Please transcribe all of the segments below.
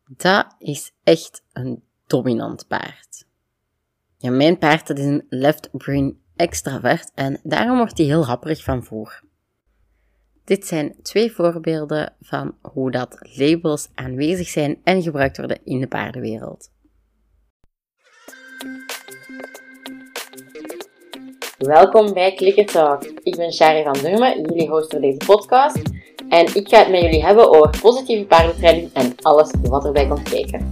dat is echt een dominant paard. Ja, mijn paard dat is een left-brain extravert en daarom wordt hij heel happerig van voer. Dit zijn 2 voorbeelden van hoe dat labels aanwezig zijn en gebruikt worden in de paardenwereld. Welkom bij Clicker Talk. Ik ben Shari van Durmen, jullie host voor deze podcast. En ik ga het met jullie hebben over positieve paardentraining en alles wat erbij komt kijken.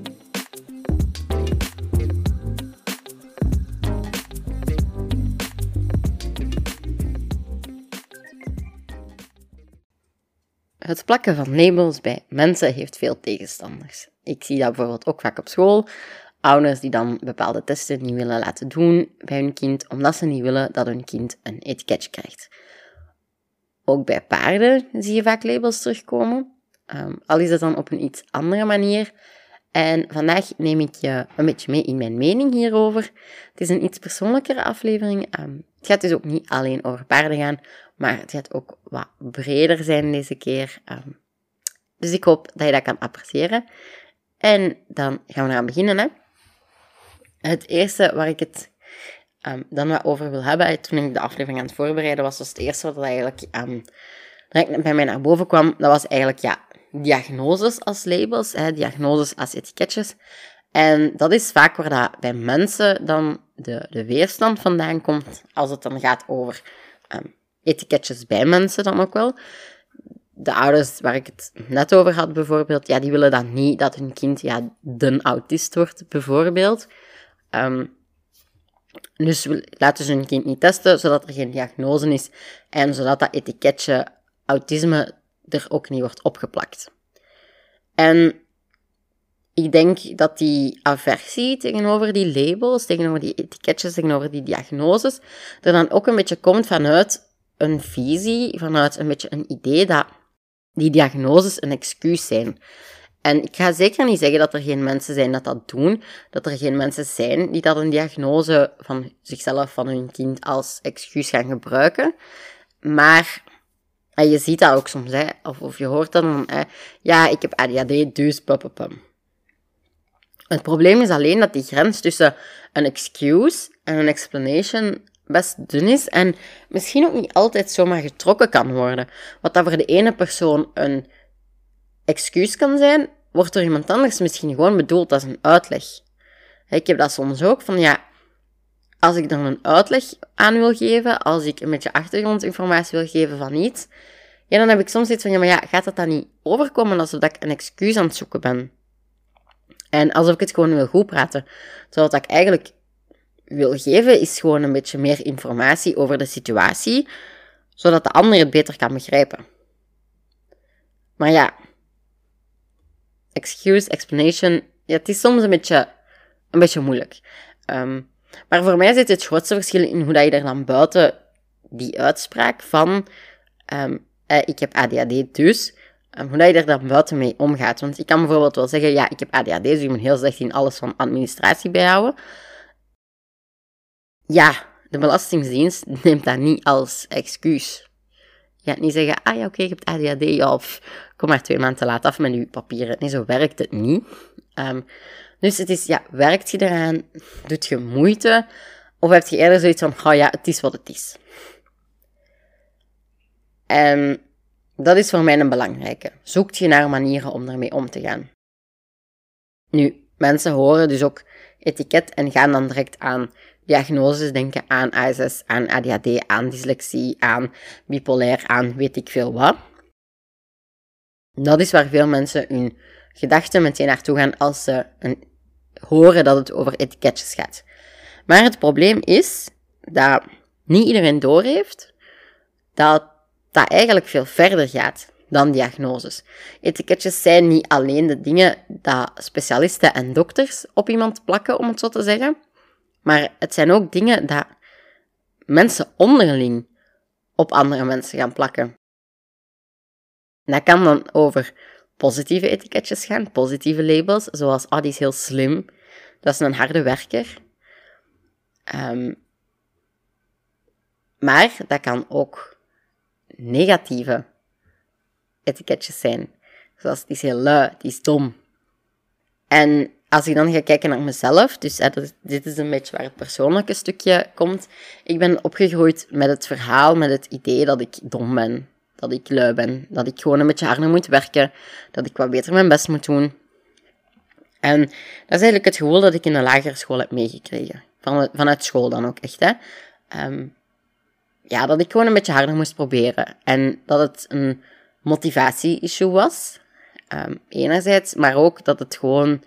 Het plakken van labels bij mensen heeft veel tegenstanders. Ik zie dat bijvoorbeeld ook vaak op school. Ouders die dan bepaalde testen niet willen laten doen bij hun kind, omdat ze niet willen dat hun kind een etiketje krijgt. Ook bij paarden zie je vaak labels terugkomen, al is het dan op een iets andere manier. En vandaag neem ik je een beetje mee in mijn mening hierover. Het is een iets persoonlijkere aflevering. Het gaat dus ook niet alleen over paarden gaan, maar het gaat ook wat breder zijn deze keer. Dus ik hoop dat je dat kan appreciëren. En dan gaan we eraan beginnen. Hè. Het eerste waar ik het dan wat over wil hebben, toen ik de aflevering aan het voorbereiden was, was het eerste wat eigenlijk direct bij mij naar boven kwam. Dat was eigenlijk diagnoses als labels, diagnoses als etiketjes. En dat is vaak waar dat bij mensen dan de weerstand vandaan komt, als het dan gaat over etiketjes bij mensen dan ook wel. De ouders waar ik het net over had bijvoorbeeld, die willen dan niet dat hun kind de autist wordt bijvoorbeeld. Dus laten ze hun kind niet testen, zodat er geen diagnose is en zodat dat etiketje autisme er ook niet wordt opgeplakt. En ik denk dat die aversie tegenover die labels, tegenover die etiketjes, tegenover die diagnoses, er dan ook een beetje komt vanuit een visie, vanuit een beetje een idee dat die diagnoses een excuus zijn. En ik ga zeker niet zeggen dat er geen mensen zijn dat doen, dat er geen mensen zijn die dat een diagnose van zichzelf, van hun kind, als excuus gaan gebruiken. Maar je ziet dat ook soms, of je hoort dat dan, ik heb ADHD, dus papapam. Het probleem is alleen dat die grens tussen een excuse en een explanation best dun is en misschien ook niet altijd zomaar getrokken kan worden. Wat dat voor de ene persoon een excuus kan zijn, wordt door iemand anders misschien gewoon bedoeld als een uitleg. Ik heb dat soms ook, van als ik dan een uitleg aan wil geven, als ik een beetje achtergrondinformatie wil geven van iets, dan heb ik soms iets van, gaat dat dan niet overkomen alsof ik een excuus aan het zoeken ben? En alsof ik het gewoon wil goed praten. Terwijl wat ik eigenlijk wil geven, is gewoon een beetje meer informatie over de situatie, zodat de ander het beter kan begrijpen. Maar excuse, explanation, het is soms een beetje moeilijk. Maar voor mij zit het grootste verschil in hoe dat je er dan buiten die uitspraak van ik heb ADHD dus, hoe dat je er dan buiten mee omgaat. Want ik kan bijvoorbeeld wel zeggen, ik heb ADHD, dus je moet heel slecht in alles van administratie bijhouden. De Belastingdienst neemt dat niet als excuus. Je gaat niet zeggen, oké, je hebt ADHD, of kom maar 2 maanden te laat af met je papieren. Nee, zo werkt het niet. Dus het is, werkt je eraan? Doet je moeite? Of heb je eerder zoiets van, het is wat het is? En dat is voor mij een belangrijke. Zoekt je naar manieren om daarmee om te gaan. Nu, mensen horen dus ook etiket en gaan dan direct aan diagnoses denken, aan ASS, aan ADHD, aan dyslexie, aan bipolair, aan weet ik veel wat. Dat is waar veel mensen hun gedachten meteen naartoe gaan als ze horen dat het over etiketjes gaat. Maar het probleem is dat niet iedereen doorheeft dat dat eigenlijk veel verder gaat dan diagnoses. Etiketjes zijn niet alleen de dingen dat specialisten en dokters op iemand plakken, om het zo te zeggen. Maar het zijn ook dingen dat mensen onderling op andere mensen gaan plakken. Dat kan dan over positieve etiketjes gaan, positieve labels, zoals die is heel slim, dat is een harde werker. Maar dat kan ook negatieve etiketjes zijn. Zoals die is heel lui, die is dom, En als ik dan ga kijken naar mezelf, dus dit is een beetje waar het persoonlijke stukje komt. Ik ben opgegroeid met het verhaal, met het idee dat ik dom ben, dat ik lui ben, dat ik gewoon een beetje harder moet werken, dat ik wat beter mijn best moet doen. En dat is eigenlijk het gevoel dat ik in de lagere school heb meegekregen. Vanuit school dan ook echt, hè. Dat ik gewoon een beetje harder moest proberen. En dat het een motivatie-issue was, enerzijds, maar ook dat het gewoon...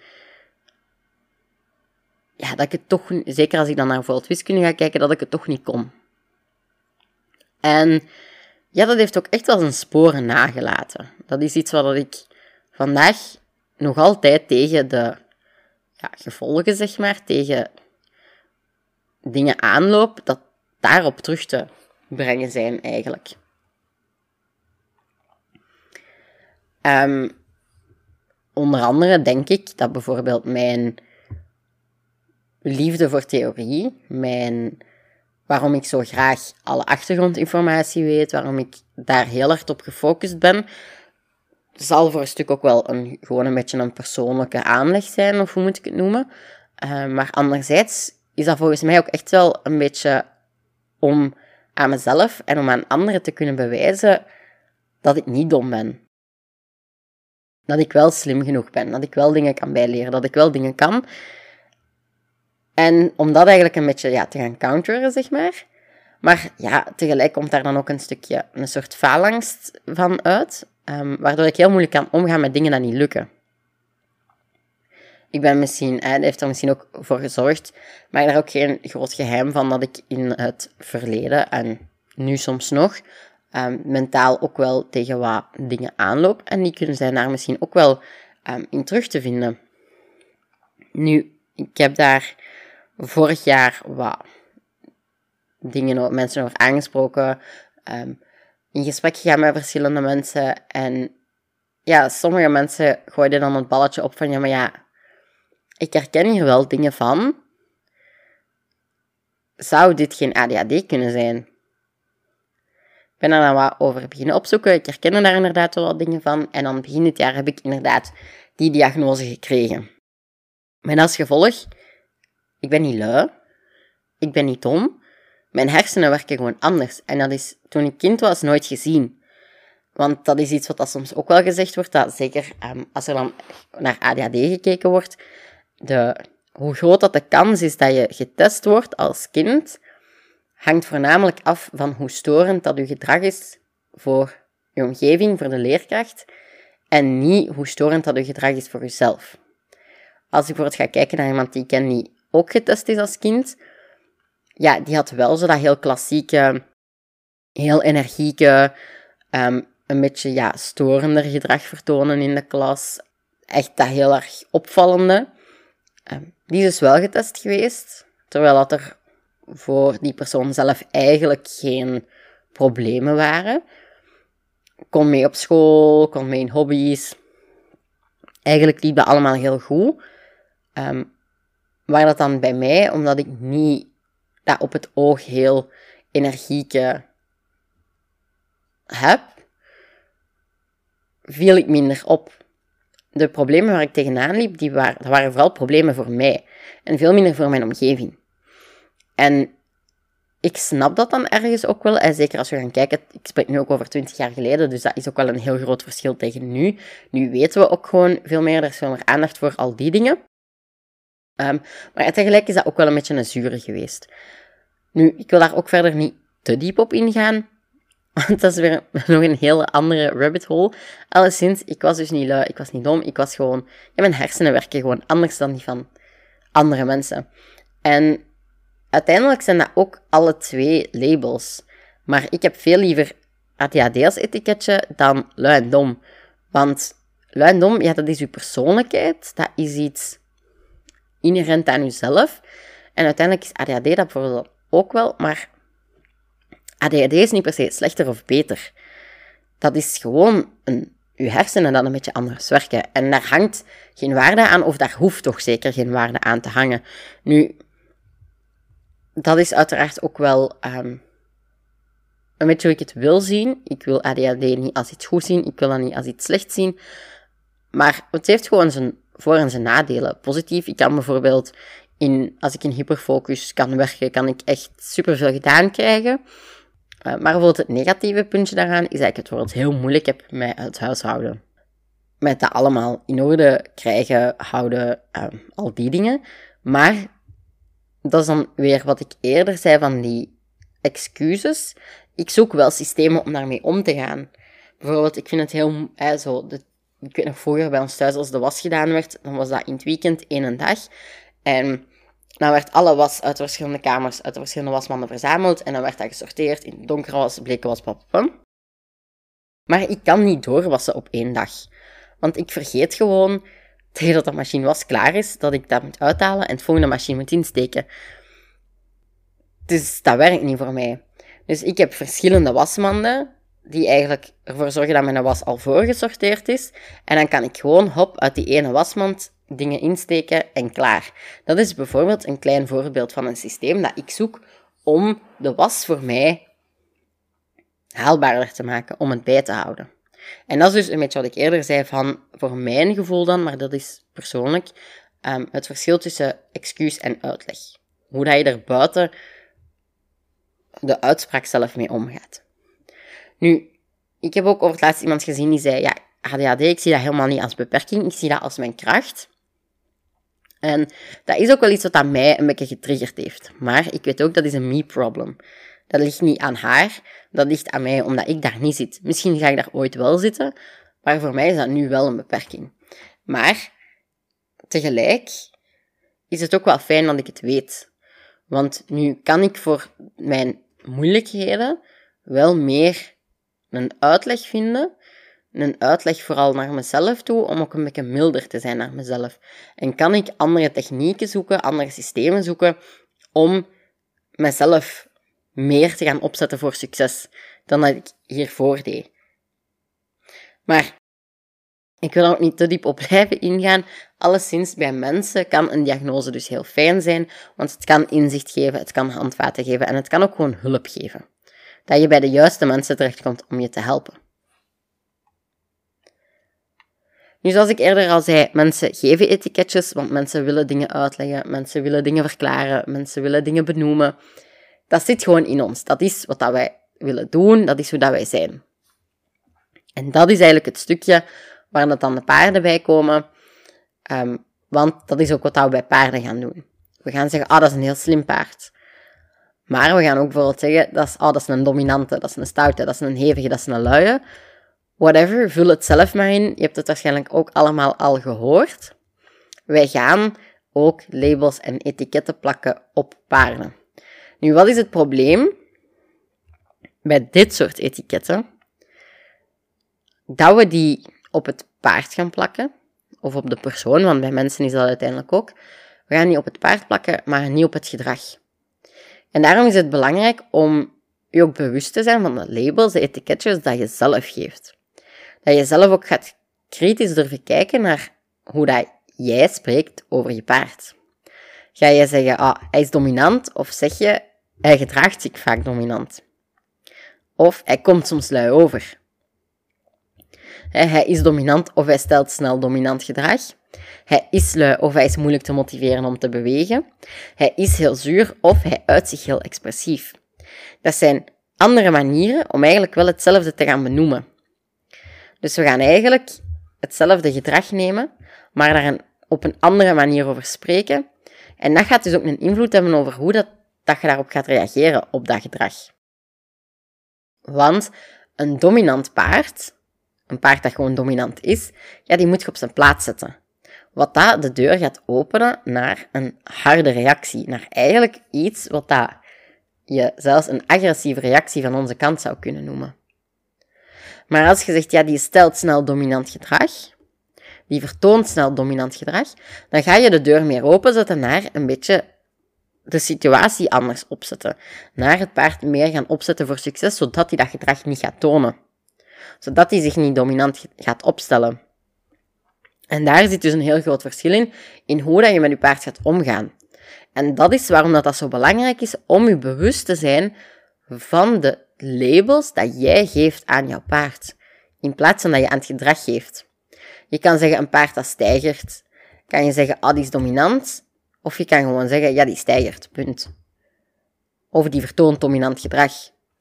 Ja, dat ik het toch... Zeker als ik dan naar bijvoorbeeld wiskunde ga kijken, dat ik het toch niet kon. En ja, dat heeft ook echt wel zijn sporen nagelaten. Dat is iets wat ik vandaag nog altijd tegen de gevolgen, zeg maar, tegen dingen aanloop, dat daarop terug te brengen zijn eigenlijk. Onder andere denk ik dat bijvoorbeeld mijn liefde voor theorie, waarom ik zo graag alle achtergrondinformatie weet, waarom ik daar heel hard op gefocust ben, zal voor een stuk ook wel gewoon een beetje een persoonlijke aanleg zijn, of hoe moet ik het noemen. Maar anderzijds is dat volgens mij ook echt wel een beetje om aan mezelf en om aan anderen te kunnen bewijzen dat ik niet dom ben. Dat ik wel slim genoeg ben, dat ik wel dingen kan bijleren, dat ik wel dingen kan. En om dat eigenlijk een beetje te gaan counteren, zeg maar. Maar ja, tegelijk komt daar dan ook een soort faalangst van uit, waardoor ik heel moeilijk kan omgaan met dingen die niet lukken. Ik ben misschien, dat heeft er misschien ook voor gezorgd, maar daar ook geen groot geheim van dat ik in het verleden, en nu soms nog, mentaal ook wel tegen wat dingen aanloop. En die kunnen zij daar misschien ook wel in terug te vinden. Nu, ik heb daar vorig jaar wat mensen over aangesproken, in gesprek gegaan met verschillende mensen. En ja, sommige mensen gooiden dan het balletje op van, ik herken hier wel dingen van. Zou dit geen ADHD kunnen zijn? Ik ben er dan wat over beginnen opzoeken. Ik herken daar inderdaad wel wat dingen van. En dan begin dit jaar heb ik inderdaad die diagnose gekregen. Met als gevolg, ik ben niet lui. Ik ben niet dom. Mijn hersenen werken gewoon anders. En dat is toen ik kind was nooit gezien. Want dat is iets wat soms ook wel gezegd wordt. Dat zeker als er dan naar ADHD gekeken wordt. Hoe groot dat de kans is dat je getest wordt als kind, hangt voornamelijk af van hoe storend dat je gedrag is voor je omgeving, voor de leerkracht. En niet hoe storend dat je gedrag is voor jezelf. Als ik bijvoorbeeld ga kijken naar iemand die ik ken die ook getest is als kind, ja, die had wel zo dat heel klassieke, heel energieke, een beetje storender gedrag vertonen in de klas. Echt dat heel erg opvallende. Die is dus wel getest geweest, terwijl dat er voor die persoon zelf eigenlijk geen problemen waren. Kon mee op school, kon mee in hobby's. Eigenlijk liep dat allemaal heel goed. Waar dat dan bij mij, omdat ik niet dat op het oog heel energieke heb, viel ik minder op. De problemen waar ik tegenaan liep, dat waren vooral problemen voor mij. En veel minder voor mijn omgeving. En ik snap dat dan ergens ook wel. En zeker als we gaan kijken, ik spreek nu ook over 20 jaar geleden, dus dat is ook wel een heel groot verschil tegen nu. Nu weten we ook gewoon veel meer, er is veel meer aandacht voor al die dingen. Maar tegelijk is dat ook wel een beetje een zure geweest. Nu, ik wil daar ook verder niet te diep op ingaan, want dat is weer nog een hele andere rabbit hole. Alleszins, ik was dus niet lui, ik was niet dom, ik was gewoon... mijn hersenen werken gewoon anders dan die van andere mensen. En uiteindelijk zijn dat ook alle twee labels. Maar ik heb veel liever ADHD als etiketje dan lui en dom. Want lui en dom, dat is uw persoonlijkheid, dat is iets inherent aan uzelf. En uiteindelijk is ADHD dat bijvoorbeeld ook wel, maar ADHD is niet per se slechter of beter. Dat is gewoon uw hersenen dat een beetje anders werken. En daar hangt geen waarde aan, of daar hoeft toch zeker geen waarde aan te hangen. Nu, dat is uiteraard ook wel een beetje hoe ik het wil zien. Ik wil ADHD niet als iets goed zien, ik wil dat niet als iets slecht zien. Maar het heeft gewoon zijn voor- en zijn nadelen. Positief, ik kan bijvoorbeeld, als ik in hyperfocus kan werken, kan ik echt superveel gedaan krijgen. Maar bijvoorbeeld het negatieve puntje daaraan is dat ik het bijvoorbeeld heel moeilijk heb met het huishouden. Met dat allemaal in orde krijgen, houden, al die dingen. Maar dat is dan weer wat ik eerder zei van die excuses. Ik zoek wel systemen om daarmee om te gaan. Bijvoorbeeld, ik vind het heel... ik weet nog vroeger bij ons thuis, als de was gedaan werd, dan was dat in het weekend 1 dag. En dan werd alle was uit de verschillende kamers, uit de verschillende wasmanden verzameld. En dan werd dat gesorteerd in donkere was, bleke was, papapam. Maar ik kan niet doorwassen op 1 dag. Want ik vergeet gewoon, tegen dat de machine was klaar is, dat ik dat moet uithalen en het volgende machine moet insteken. Dus dat werkt niet voor mij. Dus ik heb verschillende wasmanden, die eigenlijk ervoor zorgen dat mijn was al voorgesorteerd is. En dan kan ik gewoon, uit die ene wasmand dingen insteken en klaar. Dat is bijvoorbeeld een klein voorbeeld van een systeem dat ik zoek om de was voor mij haalbaarder te maken, om het bij te houden. En dat is dus een beetje wat ik eerder zei van, voor mijn gevoel dan, maar dat is persoonlijk, het verschil tussen excuus en uitleg. Hoe dat je er buiten de uitspraak zelf mee omgaat. Nu, ik heb ook over het laatst iemand gezien die zei, ja, ADHD, ik zie dat helemaal niet als beperking, ik zie dat als mijn kracht. En dat is ook wel iets wat mij een beetje getriggerd heeft. Maar ik weet ook, dat is een me-problem. Dat ligt niet aan haar, dat ligt aan mij, omdat ik daar niet zit. Misschien ga ik daar ooit wel zitten, maar voor mij is dat nu wel een beperking. Maar tegelijk is het ook wel fijn dat ik het weet. Want nu kan ik voor mijn moeilijkheden wel meer een uitleg vinden. Een uitleg vooral naar mezelf toe, om ook een beetje milder te zijn naar mezelf. En kan ik andere technieken zoeken, andere systemen zoeken, om mezelf meer te gaan opzetten voor succes dan dat ik hiervoor deed. Maar ik wil er ook niet te diep op blijven ingaan. Alleszins, bij mensen kan een diagnose dus heel fijn zijn, want het kan inzicht geven, het kan handvaten geven en het kan ook gewoon hulp geven. Dat je bij de juiste mensen terechtkomt om je te helpen. Nu, zoals ik eerder al zei, mensen geven etiketjes, want mensen willen dingen uitleggen, mensen willen dingen verklaren, mensen willen dingen benoemen. Dat zit gewoon in ons. Dat is wat dat wij willen doen, dat is hoe dat wij zijn. En dat is eigenlijk het stukje waar dan de paarden bij komen, want dat is ook wat we bij paarden gaan doen. We gaan zeggen, dat is een heel slim paard. Maar we gaan ook bijvoorbeeld zeggen, dat is een dominante, dat is een stoute, dat is een hevige, dat is een luie. Whatever, vul het zelf maar in. Je hebt het waarschijnlijk ook allemaal al gehoord. Wij gaan ook labels en etiketten plakken op paarden. Nu, wat is het probleem bij dit soort etiketten? Dat we die op het paard gaan plakken, of op de persoon, want bij mensen is dat uiteindelijk ook. We gaan die op het paard plakken, maar niet op het gedrag. En daarom is het belangrijk om je ook bewust te zijn van de labels, de etiketjes dat je zelf geeft. Dat je zelf ook gaat kritisch durven kijken naar hoe dat jij spreekt over je paard. Ga je zeggen, hij is dominant, of zeg je, hij gedraagt zich vaak dominant. Of hij komt soms lui over. Hij is dominant of hij stelt snel dominant gedrag. Hij is lui of hij is moeilijk te motiveren om te bewegen. Hij is heel zuur of hij uit zich heel expressief. Dat zijn andere manieren om eigenlijk wel hetzelfde te gaan benoemen. Dus we gaan eigenlijk hetzelfde gedrag nemen, maar daar op een andere manier over spreken. En dat gaat dus ook een invloed hebben over hoe dat je daarop gaat reageren, op dat gedrag. Want een dominant paard, een paard dat gewoon dominant is, ja, die moet je op zijn plaats zetten. Wat dat de deur gaat openen naar een harde reactie. Naar eigenlijk iets wat dat je zelfs een agressieve reactie van onze kant zou kunnen noemen. Maar als je zegt, ja, die stelt snel dominant gedrag, die vertoont snel dominant gedrag, dan ga je de deur meer openzetten naar een beetje de situatie anders opzetten. Naar het paard meer gaan opzetten voor succes, zodat hij dat gedrag niet gaat tonen. Zodat hij zich niet dominant gaat opstellen. En daar zit dus een heel groot verschil in hoe dat je met je paard gaat omgaan. En dat is waarom dat zo belangrijk is om je bewust te zijn van de labels dat jij geeft aan jouw paard. In plaats van dat je aan het gedrag geeft. Je kan zeggen een paard dat steigert, kan je zeggen, die is dominant. Of je kan gewoon zeggen, ja, die stijgert, punt. Of die vertoont dominant gedrag.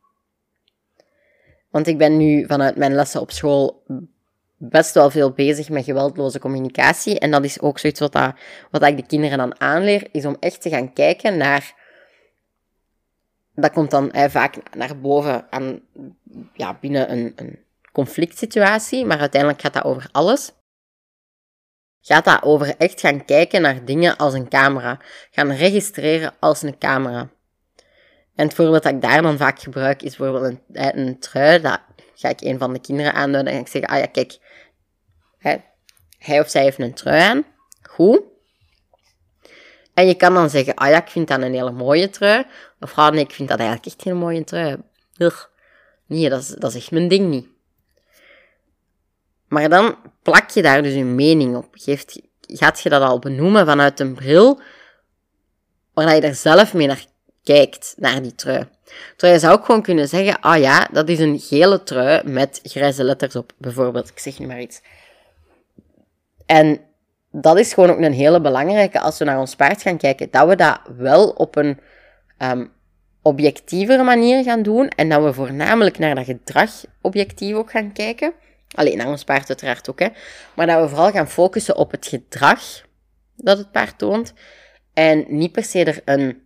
Want ik ben nu vanuit mijn lessen op school best wel veel bezig met geweldloze communicatie. En dat is ook zoiets wat ik de kinderen dan aanleer, is om echt te gaan kijken naar... Dat komt dan vaak naar boven aan, binnen een conflict situatie, maar uiteindelijk gaat dat over alles. Gaat dat over echt gaan kijken naar dingen als een camera. Gaan registreren als een camera. En het voorbeeld dat ik daar dan vaak gebruik is bijvoorbeeld een trui. Dat ga ik een van de kinderen aanduiden en ik zeg, kijk, hij of zij heeft een trui aan. Goed. En je kan dan zeggen, ik vind dat een hele mooie trui. Of nee, ik vind dat eigenlijk echt geen mooie trui. Ugh. Nee, dat is echt mijn ding niet. Maar dan plak je daar dus je mening op. Gaat je dat al benoemen vanuit een bril waar je er zelf mee naar kijkt, naar die trui. Terwijl je zou ook gewoon kunnen zeggen, dat is een gele trui met grijze letters op, bijvoorbeeld. Ik zeg nu maar iets. En dat is gewoon ook een hele belangrijke, als we naar ons paard gaan kijken, dat we dat wel op een objectievere manier gaan doen en dat we voornamelijk naar dat gedrag objectief ook gaan kijken. Alleen naar ons paard uiteraard ook, maar dat we vooral gaan focussen op het gedrag dat het paard toont en niet per se er een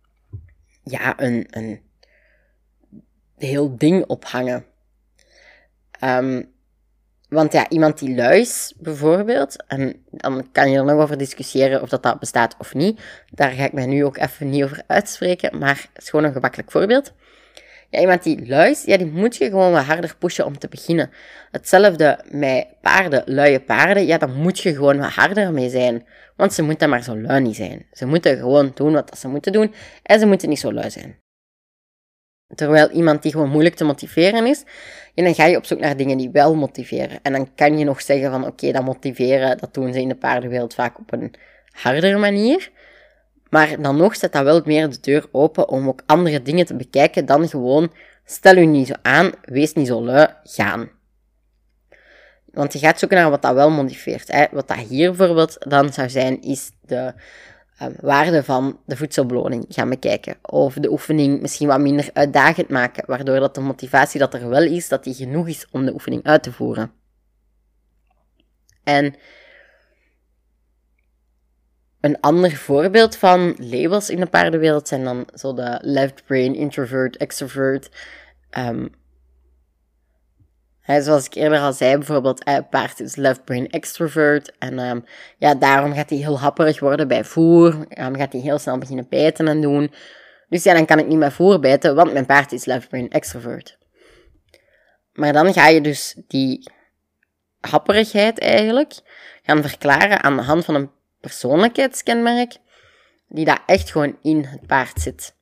heel ding op hangen. Want iemand die lui is, bijvoorbeeld, en dan kan je er nog over discussiëren of dat bestaat of niet. Daar ga ik mij nu ook even niet over uitspreken, maar het is gewoon een gemakkelijk voorbeeld. Ja, iemand die lui is, die moet je gewoon wat harder pushen om te beginnen. Hetzelfde met paarden, luie paarden, dan moet je gewoon wat harder mee zijn. Want ze moeten maar zo lui niet zijn. Ze moeten gewoon doen wat ze moeten doen en ze moeten niet zo lui zijn. Terwijl iemand die gewoon moeilijk te motiveren is, dan ga je op zoek naar dingen die wel motiveren. En dan kan je nog zeggen van oké, dat motiveren, dat doen ze in de paardenwereld vaak op een hardere manier. Maar dan nog zet dat wel meer de deur open om ook andere dingen te bekijken dan gewoon stel u niet zo aan, wees niet zo lui, gaan. Want je gaat zoeken naar wat dat wel motiveert. Wat dat hier bijvoorbeeld dan zou zijn, is de waarde van de voedselbeloning gaan bekijken. Of de oefening misschien wat minder uitdagend maken, waardoor dat de motivatie dat er wel is, dat die genoeg is om de oefening uit te voeren. En een ander voorbeeld van labels in de paardenwereld zijn dan zo de left brain, introvert, extrovert. Zoals ik eerder al zei, bijvoorbeeld, paard is left brain extrovert. En daarom gaat hij heel happerig worden bij voer. Gaat hij heel snel beginnen bijten en doen. Dus dan kan ik niet met voer bijten, want mijn paard is left brain extrovert. Maar dan ga je dus die happerigheid eigenlijk gaan verklaren aan de hand van een persoonlijkheidskenmerk die daar echt gewoon in het paard zit.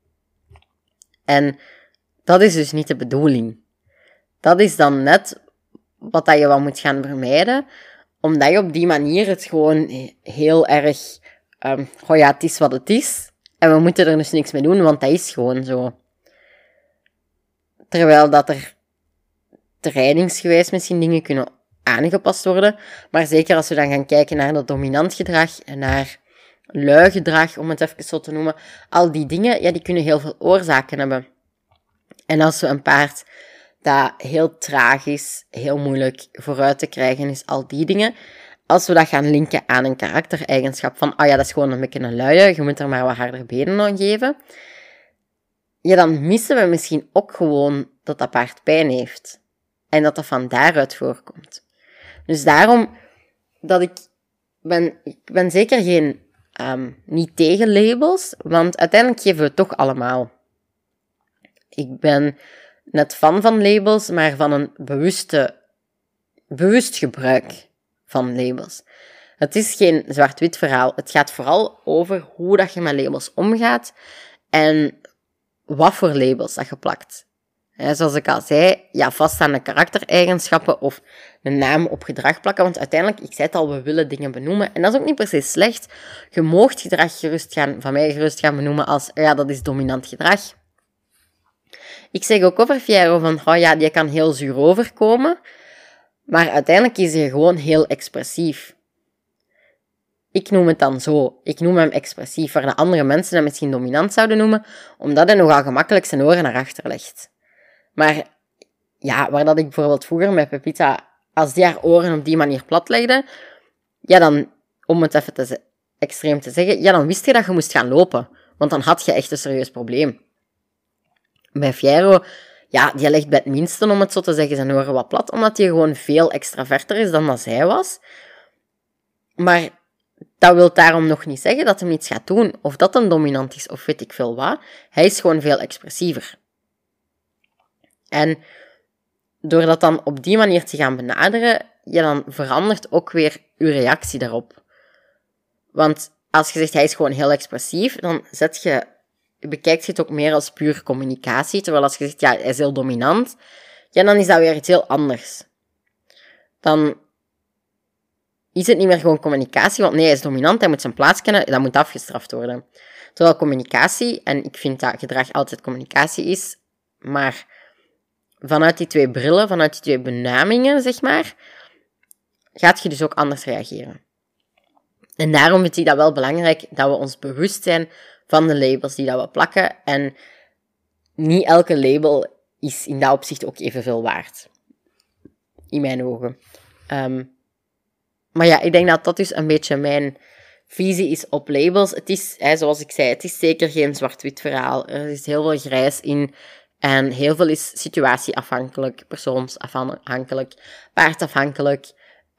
En dat is dus niet de bedoeling. Dat is dan net wat je wel moet gaan vermijden, omdat je op die manier het gewoon heel erg, het is wat het is, en we moeten er dus niks mee doen, want dat is gewoon zo. Terwijl dat er trainingsgewijs misschien dingen kunnen aangepast worden, maar zeker als we dan gaan kijken naar dat dominant gedrag en naar lui gedrag, om het even zo te noemen, al die dingen, die kunnen heel veel oorzaken hebben. En als we een paard dat heel traag is, heel moeilijk vooruit te krijgen is, al die dingen. Als we dat gaan linken aan een karaktereigenschap van, dat is gewoon een beetje een luie, je moet er maar wat harder benen aan geven. Dan missen we misschien ook gewoon dat paard pijn heeft. En dat dat van daaruit voorkomt. Dus daarom dat ik ben zeker niet tegen labels, want uiteindelijk geven we het toch allemaal. Ik ben net fan van labels, maar van een bewust gebruik van labels. Het is geen zwart-wit verhaal. Het gaat vooral over hoe dat je met labels omgaat en wat voor labels dat je plakt. Zoals ik al zei, vaststaande karaktereigenschappen of een naam op gedrag plakken, want uiteindelijk, ik zei het al, we willen dingen benoemen en dat is ook niet per se slecht. Je moogt gedrag van mij gerust gaan benoemen als, dat is dominant gedrag. Ik zeg ook over Fiero van, die kan heel zuur overkomen, maar uiteindelijk is hij gewoon heel expressief. ik noem het dan zo. Ik noem hem expressief, waar de andere mensen hem misschien dominant zouden noemen, omdat hij nogal gemakkelijk zijn oren naar achter legt. Maar ja, waar dat ik bijvoorbeeld vroeger met Pepita, als die haar oren op die manier plat legde, ja dan, om het even extreem te zeggen, ja dan wist je dat je moest gaan lopen. Want dan had je echt een serieus probleem. Bij Fiero, ja, die legt bij het minste, om het zo te zeggen, zijn oren wat plat, omdat hij gewoon veel extraverter is dan dat zij was. Maar dat wil daarom nog niet zeggen dat hij iets gaat doen, of dat hem dominant is, of weet ik veel wat. Hij is gewoon veel expressiever. En door dat dan op die manier te gaan benaderen, ja, dan verandert ook weer uw reactie daarop. Want als je zegt, hij is gewoon heel expressief, dan bekijkt je het ook meer als puur communicatie. Terwijl als je zegt, ja, hij is heel dominant, ja, dan is dat weer iets heel anders. Dan is het niet meer gewoon communicatie, want nee, hij is dominant, hij moet zijn plaats kennen, dat moet afgestraft worden. Terwijl communicatie, en ik vind dat gedrag altijd communicatie is, maar vanuit die twee brillen, vanuit die twee benamingen, zeg maar, gaat je dus ook anders reageren. En daarom vind ik dat wel belangrijk dat we ons bewust zijn van de labels die dat we plakken. En niet elke label is in dat opzicht ook evenveel waard. In mijn ogen. Maar ja, ik denk dat dat dus een beetje mijn visie is op labels. Het is, zoals ik zei, het is zeker geen zwart-wit verhaal. Er is heel veel grijs in. En heel veel is situatieafhankelijk, persoonsafhankelijk, paardafhankelijk.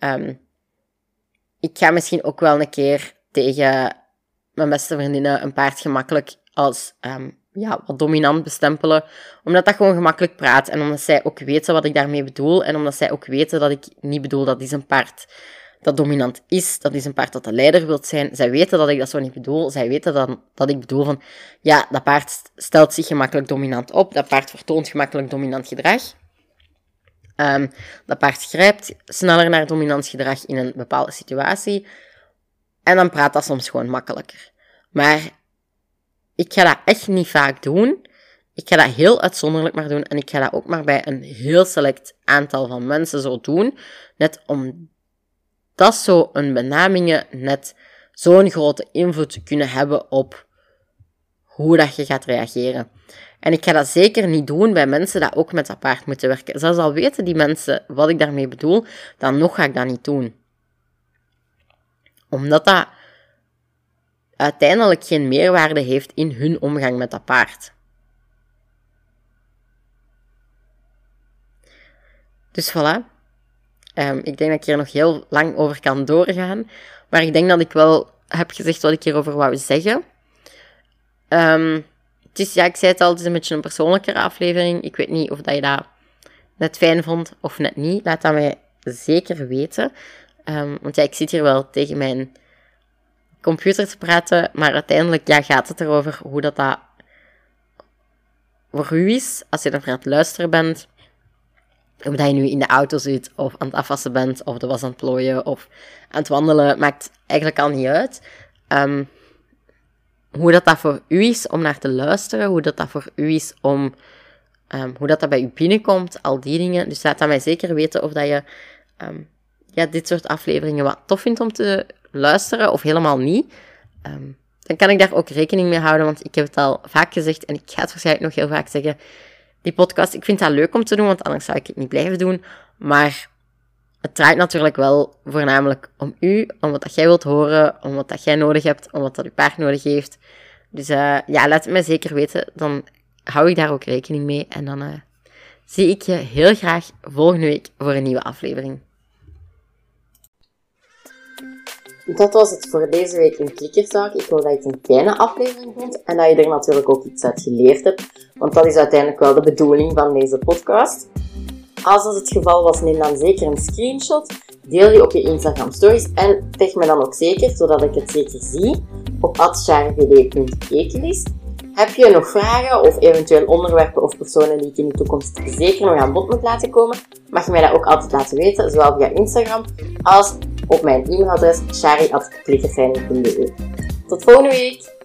Ik ga misschien ook wel een keer tegen mijn beste vriendinnen een paard gemakkelijk als wat dominant bestempelen. Omdat dat gewoon gemakkelijk praat. En omdat zij ook weten wat ik daarmee bedoel. En omdat zij ook weten dat ik niet bedoel dat is een paard dat dominant is. Dat is een paard dat de leider wil zijn. Zij weten dat ik dat zo niet bedoel. Zij weten dat ik bedoel van, ja, dat paard stelt zich gemakkelijk dominant op. Dat paard vertoont gemakkelijk dominant gedrag. Dat paard grijpt sneller naar dominant gedrag in een bepaalde situatie. En dan praat dat soms gewoon makkelijker. Maar ik ga dat echt niet vaak doen. Ik ga dat heel uitzonderlijk maar doen. En ik ga dat ook maar bij een heel select aantal van mensen zo doen. Net omdat zo'n benamingen net zo'n grote invloed kunnen hebben op hoe dat je gaat reageren. En ik ga dat zeker niet doen bij mensen die ook met dat paard moeten werken. Zelfs al weten die mensen wat ik daarmee bedoel, dan nog ga ik dat niet doen. Omdat dat uiteindelijk geen meerwaarde heeft in hun omgang met dat paard. Dus voilà. Ik denk dat ik hier nog heel lang over kan doorgaan. Maar ik denk dat ik wel heb gezegd wat ik hierover wou zeggen. Het is, ja, ik zei het al, het is een beetje een persoonlijkere aflevering. Ik weet niet of dat je dat net fijn vond of net niet. Laat dat mij zeker weten. Want ja, ik zit hier wel tegen mijn computer te praten. Maar uiteindelijk gaat het erover hoe dat voor u is. Als je ervoor aan het luisteren bent. Of dat je nu in de auto zit, of aan het afwassen bent, of de was aan het plooien, of aan het wandelen. Maakt eigenlijk al niet uit. Hoe dat voor u is om naar te luisteren. Hoe dat voor u is om... hoe dat bij u binnenkomt. Al die dingen. Dus laat dat mij zeker weten of dat je dit soort afleveringen wat tof vindt om te luisteren. Of helemaal niet. Dan kan ik daar ook rekening mee houden. Want ik heb het al vaak gezegd. En ik ga het waarschijnlijk nog heel vaak zeggen. Die podcast, ik vind dat leuk om te doen. Want anders zou ik het niet blijven doen. Maar het draait natuurlijk wel voornamelijk om u. Om wat dat jij wilt horen. Om wat dat jij nodig hebt. Om wat dat uw paard nodig heeft. Dus laat het mij zeker weten. Dan hou ik daar ook rekening mee. En dan zie ik je heel graag volgende week voor een nieuwe aflevering. Dat was het voor deze week in Klikkertalk. Ik hoop dat je het een fijne aflevering vond. En dat je er natuurlijk ook iets uit geleerd hebt. Want dat is uiteindelijk wel de bedoeling van deze podcast. Als dat het geval was, neem dan zeker een screenshot. Deel die op je Instagram stories. En tag me dan ook zeker, zodat ik het zeker zie. Op @charivd.ekelist. Heb je nog vragen of eventueel onderwerpen of personen die ik in de toekomst zeker nog aan bod moet laten komen? Mag je mij dat ook altijd laten weten, zowel via Instagram als op mijn e-mailadres chari@klikkertraining.be. Tot volgende week!